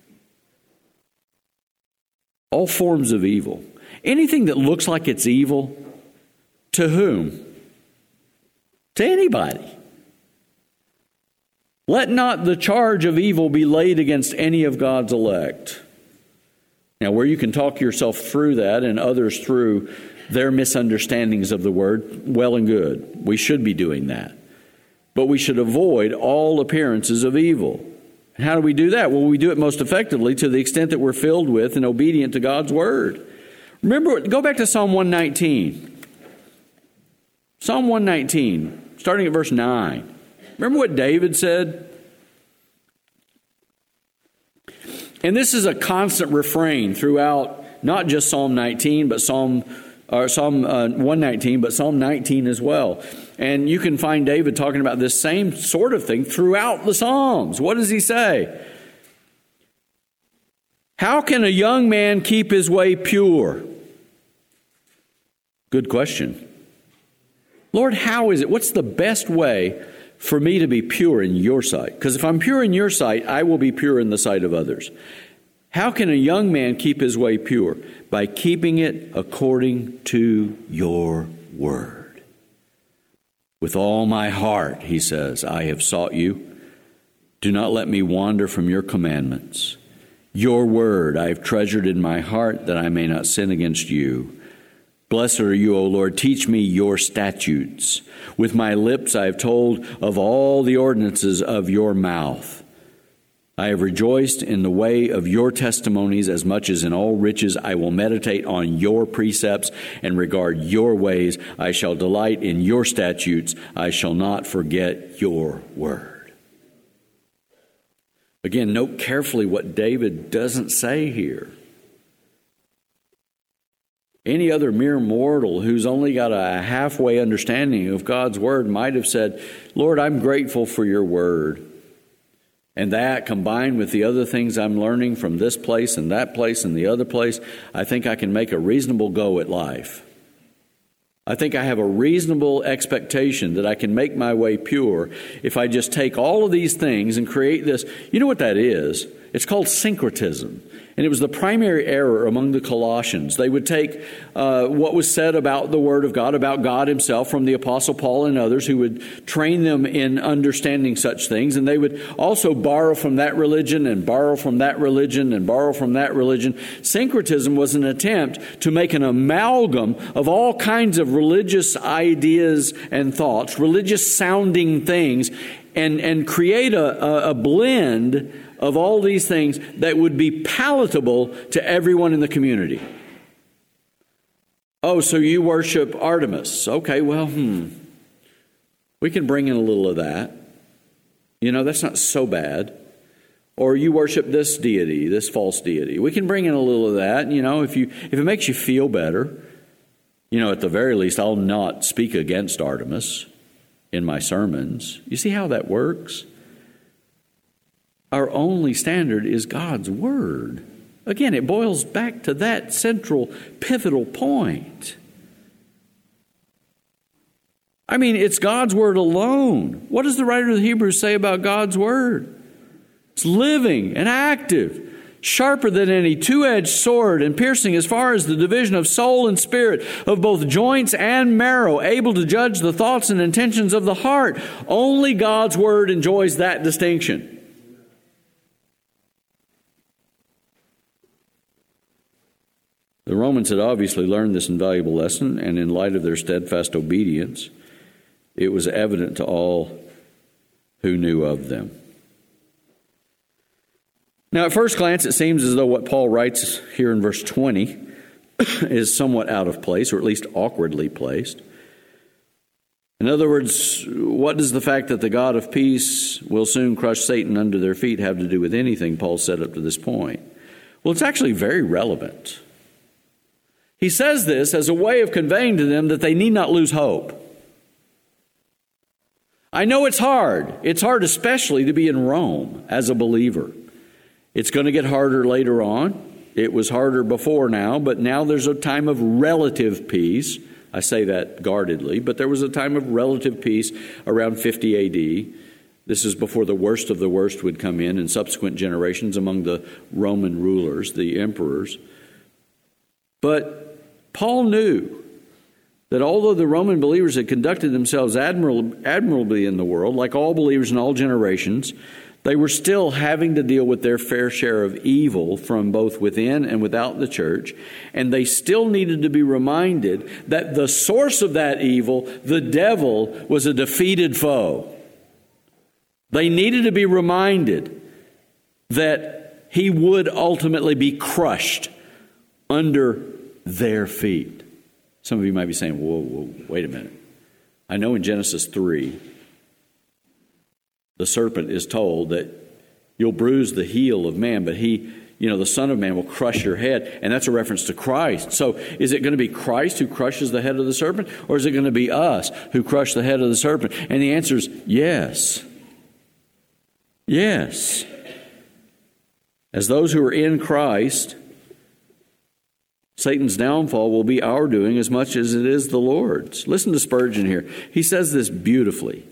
All forms of evil. Anything that looks like it's evil, to whom? To anybody. Let not the charge of evil be laid against any of God's elect. Now, where you can talk yourself through that and others through their misunderstandings of the word, well and good. We should be doing that. But we should avoid all appearances of evil. How do we do that? Well, we do it most effectively to the extent that we're filled with and obedient to God's Word. Remember, go back to Psalm one nineteen. Psalm one nineteen, starting at verse nine. Remember what David said? And this is a constant refrain throughout not just Psalm nineteen, but Psalm or Psalm uh, one nineteen, but Psalm nineteen as well. And you can find David talking about this same sort of thing throughout the Psalms. What does he say? How can a young man keep his way pure? Good question. Lord, how is it? What's the best way for me to be pure in your sight? Because if I'm pure in your sight, I will be pure in the sight of others. How can a young man keep his way pure? By keeping it according to your word. With all my heart, he says, I have sought you. Do not let me wander from your commandments. Your word I have treasured in my heart that I may not sin against you. Blessed are you, O Lord. Teach me your statutes. With my lips I have told of all the ordinances of your mouth. I have rejoiced in the way of your testimonies as much as in all riches. I will meditate on your precepts and regard your ways. I shall delight in your statutes. I shall not forget your word. Again, note carefully what David doesn't say here. Any other mere mortal who's only got a halfway understanding of God's word might have said, Lord, I'm grateful for your word. And that, combined with the other things I'm learning from this place and that place and the other place, I think I can make a reasonable go at life. I think I have a reasonable expectation that I can make my way pure if I just take all of these things and create this. You know what that is? It's called syncretism. And it was the primary error among the Colossians. They would take uh, what was said about the Word of God, about God Himself, from the Apostle Paul and others who would train them in understanding such things. And they would also borrow from that religion and borrow from that religion and borrow from that religion. Syncretism was an attempt to make an amalgam of all kinds of religious ideas and thoughts, religious sounding things, and, and create a, a, a blend of all these things that would be palatable to everyone in the community. Oh, so you worship Artemis. Okay, well, hmm. We can bring in a little of that. You know, that's not so bad. Or you worship this deity, this false deity. We can bring in a little of that. You know, if you if it makes you feel better, you know, at the very least, I'll not speak against Artemis in my sermons. You see how that works? Our only standard is God's Word. Again, it boils back to that central, pivotal point. I mean, it's God's Word alone. What does the writer of the Hebrews say about God's Word? It's living and active, sharper than any two-edged sword, and piercing as far as the division of soul and spirit, of both joints and marrow, able to judge the thoughts and intentions of the heart. Only God's Word enjoys that distinction. The Romans had obviously learned this invaluable lesson, and in light of their steadfast obedience, it was evident to all who knew of them. Now, at first glance, it seems as though what Paul writes here in verse twenty is somewhat out of place, or at least awkwardly placed. In other words, what does the fact that the God of peace will soon crush Satan under their feet have to do with anything Paul said up to this point? Well, it's actually very relevant. He says this as a way of conveying to them that they need not lose hope. I know it's hard. It's hard especially to be in Rome as a believer. It's going to get harder later on. It was harder before now, but now there's a time of relative peace. I say that guardedly, but there was a time of relative peace around fifty A D. This is before the worst of the worst would come in in subsequent generations among the Roman rulers, the emperors. But Paul knew that although the Roman believers had conducted themselves admirably, admirably in the world, like all believers in all generations, they were still having to deal with their fair share of evil from both within and without the church. And they still needed to be reminded that the source of that evil, the devil, was a defeated foe. They needed to be reminded that he would ultimately be crushed under their feet. Some of you might be saying, whoa, whoa, wait a minute. I know in Genesis three, the serpent is told that you'll bruise the heel of man, but he, you know, the Son of Man will crush your head. And that's a reference to Christ. So is it going to be Christ who crushes the head of the serpent? Or is it going to be us who crush the head of the serpent? And the answer is yes. Yes. As those who are in Christ, Satan's downfall will be our doing as much as it is the Lord's. Listen to Spurgeon here. He says this beautifully.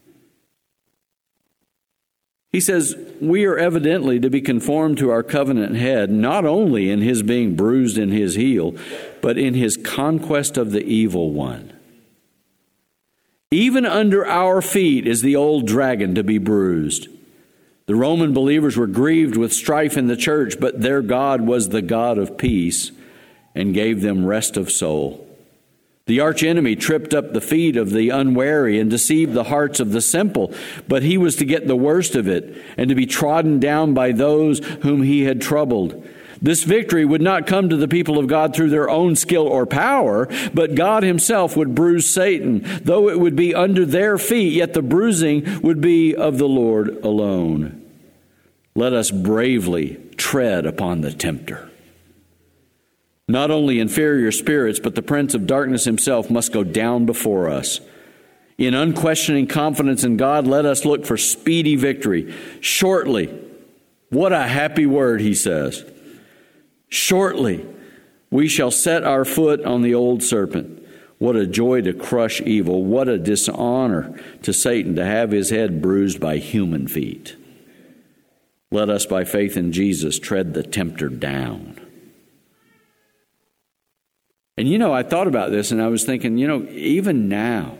He says, we are evidently to be conformed to our covenant head, not only in his being bruised in his heel, but in his conquest of the evil one. Even under our feet is the old dragon to be bruised. The Roman believers were grieved with strife in the church, but their God was the God of peace and gave them rest of soul. The archenemy tripped up the feet of the unwary and deceived the hearts of the simple, but he was to get the worst of it and to be trodden down by those whom he had troubled. This victory would not come to the people of God through their own skill or power, but God himself would bruise Satan. Though it would be under their feet, yet the bruising would be of the Lord alone. Let us bravely tread upon the tempter. Not only inferior spirits, but the prince of darkness himself must go down before us. In unquestioning confidence in God, let us look for speedy victory. Shortly, what a happy word, he says. Shortly, we shall set our foot on the old serpent. What a joy to crush evil. What a dishonor to Satan to have his head bruised by human feet. Let us, by faith in Jesus, tread the tempter down. And you know, I thought about this and I was thinking, you know, even now,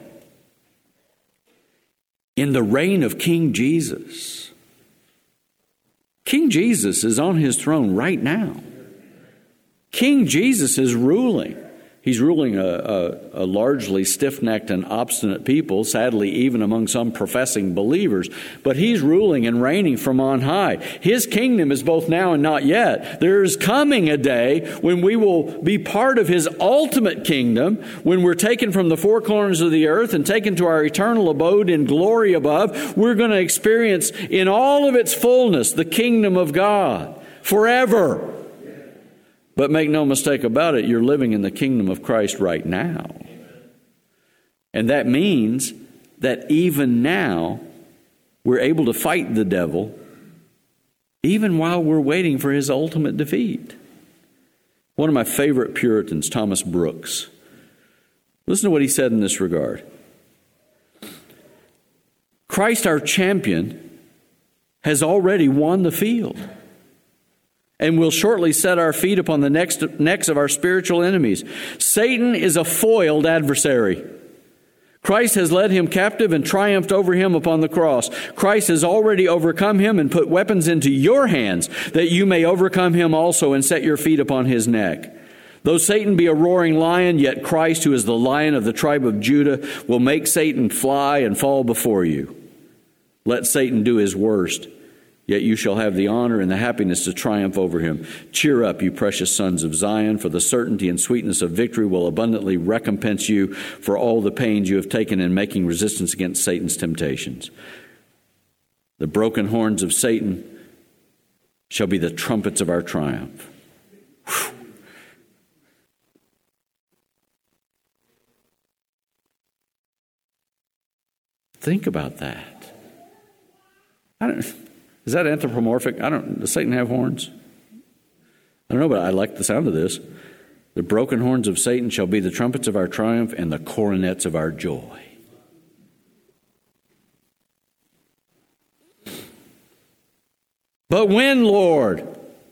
in the reign of King Jesus, King Jesus is on his throne right now. King Jesus is ruling. He's ruling a, a, a largely stiff-necked and obstinate people, sadly even among some professing believers. But he's ruling and reigning from on high. His kingdom is both now and not yet. There's coming a day when we will be part of his ultimate kingdom, when we're taken from the four corners of the earth and taken to our eternal abode in glory above. We're going to experience in all of its fullness the kingdom of God forever. But make no mistake about it, you're living in the kingdom of Christ right now. And that means that even now, we're able to fight the devil, even while we're waiting for his ultimate defeat. One of my favorite Puritans, Thomas Brooks, listen to what he said in this regard. Christ, our champion, has already won the field, and will shortly set our feet upon the next, necks of our spiritual enemies. Satan is a foiled adversary. Christ has led him captive and triumphed over him upon the cross. Christ has already overcome him and put weapons into your hands, that you may overcome him also and set your feet upon his neck. Though Satan be a roaring lion, yet Christ, who is the Lion of the tribe of Judah, will make Satan fly and fall before you. Let Satan do his worst, yet you shall have the honor and the happiness to triumph over him. Cheer up, you precious sons of Zion, for the certainty and sweetness of victory will abundantly recompense you for all the pains you have taken in making resistance against Satan's temptations. The broken horns of Satan shall be the trumpets of our triumph. Whew. Think about that. I don't... Is that anthropomorphic? I don't, does Satan have horns? I don't know, but I like the sound of this. The broken horns of Satan shall be the trumpets of our triumph and the coronets of our joy. But when, Lord?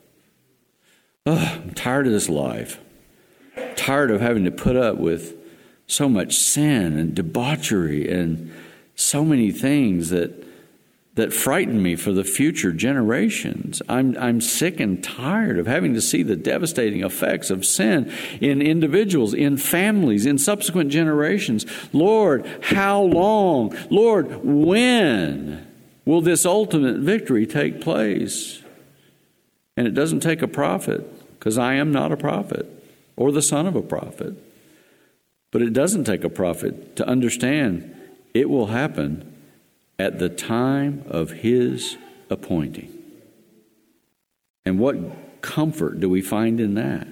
Oh, I'm tired of this life. I'm tired of having to put up with so much sin and debauchery and so many things that that frighten me for the future generations. I'm, I'm sick and tired of having to see the devastating effects of sin in individuals, in families, in subsequent generations. Lord, how long? Lord, when will this ultimate victory take place? And it doesn't take a prophet, because I am not a prophet or the son of a prophet. But it doesn't take a prophet to understand it will happen at the time of his appointing. And what comfort do we find in that?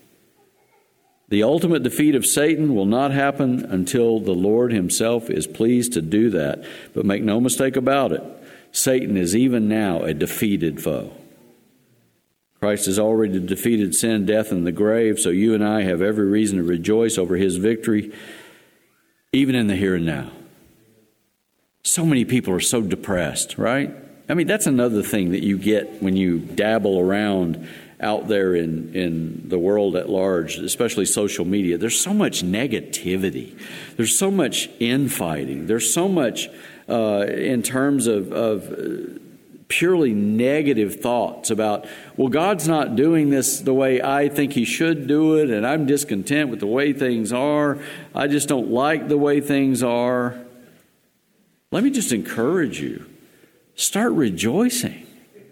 The ultimate defeat of Satan will not happen until the Lord himself is pleased to do that. But make no mistake about it, Satan is even now a defeated foe. Christ has already defeated sin, death, and the grave, so you and I have every reason to rejoice over his victory, even in the here and now. So many people are so depressed, right? I mean, that's another thing that you get when you dabble around out there in, in the world at large, especially social media. There's so much negativity. There's so much infighting. There's so much uh, in terms of, of purely negative thoughts about, well, God's not doing this the way I think he should do it, and I'm discontent with the way things are. I just don't like the way things are. Let me just encourage you. Start rejoicing.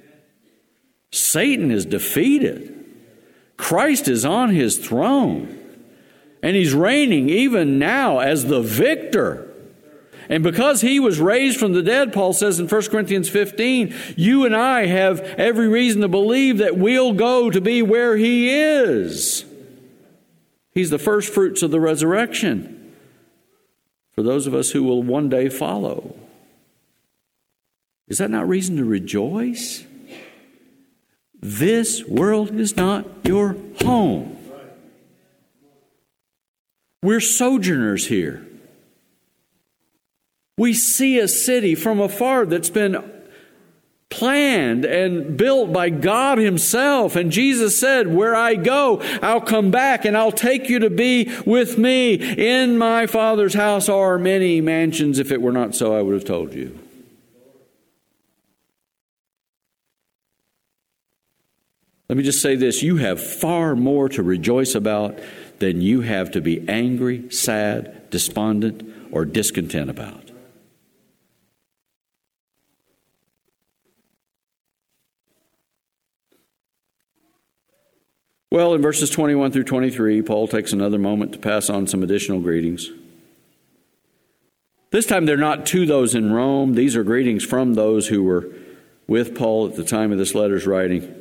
Satan is defeated. Christ is on his throne. And he's reigning even now as the victor. And because he was raised from the dead, Paul says in First Corinthians fifteen, you and I have every reason to believe that we'll go to be where he is. He's the first fruits of the resurrection for those of us who will one day follow. Is that not reason to rejoice? This world is not your home. We're sojourners here. We see a city from afar that's been planned and built by God himself. And Jesus said, where I go, I'll come back and I'll take you to be with me. In my Father's house are many mansions. If it were not so, I would have told you. Let me just say this. You have far more to rejoice about than you have to be angry, sad, despondent, or discontent about. Well, in verses twenty-one through twenty-three, Paul takes another moment to pass on some additional greetings. This time they're not to those in Rome. These are greetings from those who were with Paul at the time of this letter's writing.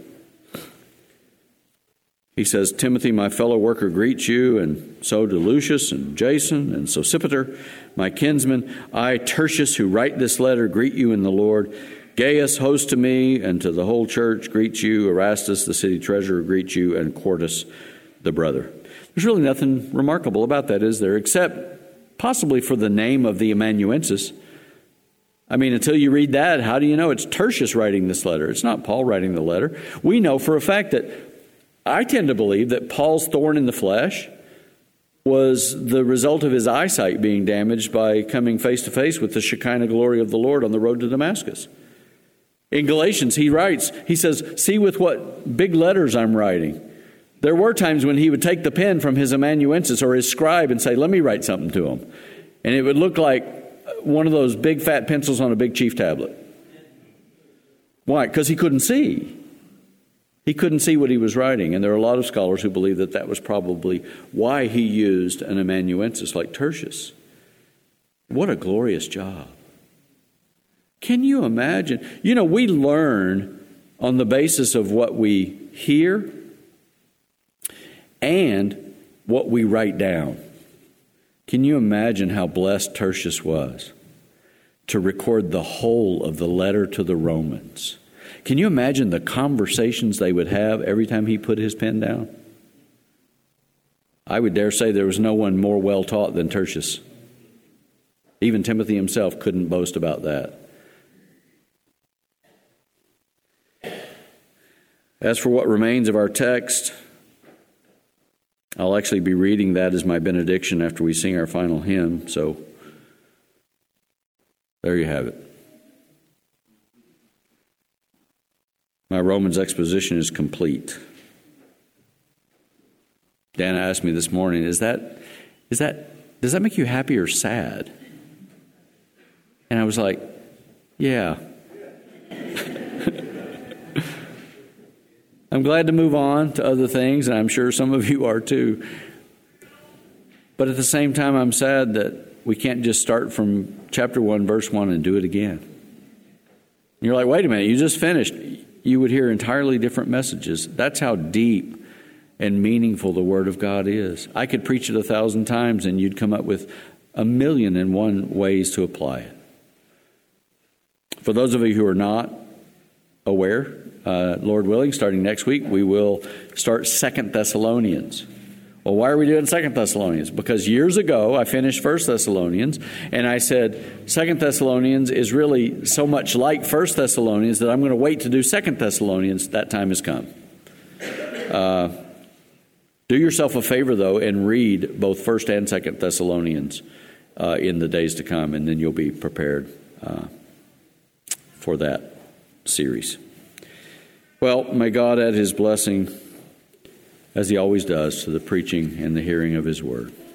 He says, Timothy, my fellow worker, greets you, and so do Lucius and Jason and Sosipater, my kinsmen. I, Tertius, who write this letter, greet you in the Lord. Gaius, host to me and to the whole church, greets you. Erastus, the city treasurer, greets you, and Quartus, the brother. There's really nothing remarkable about that, is there, except possibly for the name of the amanuensis. I mean, until you read that, how do you know it's Tertius writing this letter? It's not Paul writing the letter. We know for a fact that I tend to believe that Paul's thorn in the flesh was the result of his eyesight being damaged by coming face to face with the Shekinah glory of the Lord on the road to Damascus. In Galatians, he writes, he says, see with what big letters I'm writing. There were times when he would take the pen from his amanuensis or his scribe and say, let me write something to him. And it would look like one of those big fat pencils on a big chief tablet. Why? Because he couldn't see. He couldn't see what he was writing. And there are a lot of scholars who believe that that was probably why he used an amanuensis like Tertius. What a glorious job. Can you imagine? You know, we learn on the basis of what we hear and what we write down. Can you imagine how blessed Tertius was to record the whole of the letter to the Romans? Can you imagine the conversations they would have every time he put his pen down? I would dare say there was no one more well taught than Tertius. Even Timothy himself couldn't boast about that. As for what remains of our text, I'll actually be reading that as my benediction after we sing our final hymn. So there you have it. My Romans exposition is complete. Dana asked me this morning, is that, is that, does that make you happy or sad? And I was like, yeah. I'm glad to move on to other things, and I'm sure some of you are too. But at the same time, I'm sad that we can't just start from chapter one, verse one, and do it again. And you're like, wait a minute, you just finished. You would hear entirely different messages. That's how deep and meaningful the Word of God is. I could preach it a thousand times, and you'd come up with a million and one ways to apply it. For those of you who are not aware, uh, Lord willing, starting next week, we will start Second Thessalonians. Well, why are we doing Second Thessalonians? Because years ago, I finished First Thessalonians, and I said, Second Thessalonians is really so much like First Thessalonians that I'm going to wait to do Second Thessalonians. That time has come. Uh, do yourself a favor, though, and read both First and Second Thessalonians uh, in the days to come, and then you'll be prepared uh, for that series. Well, may God add His blessing, as He always does, to the preaching and the hearing of His word.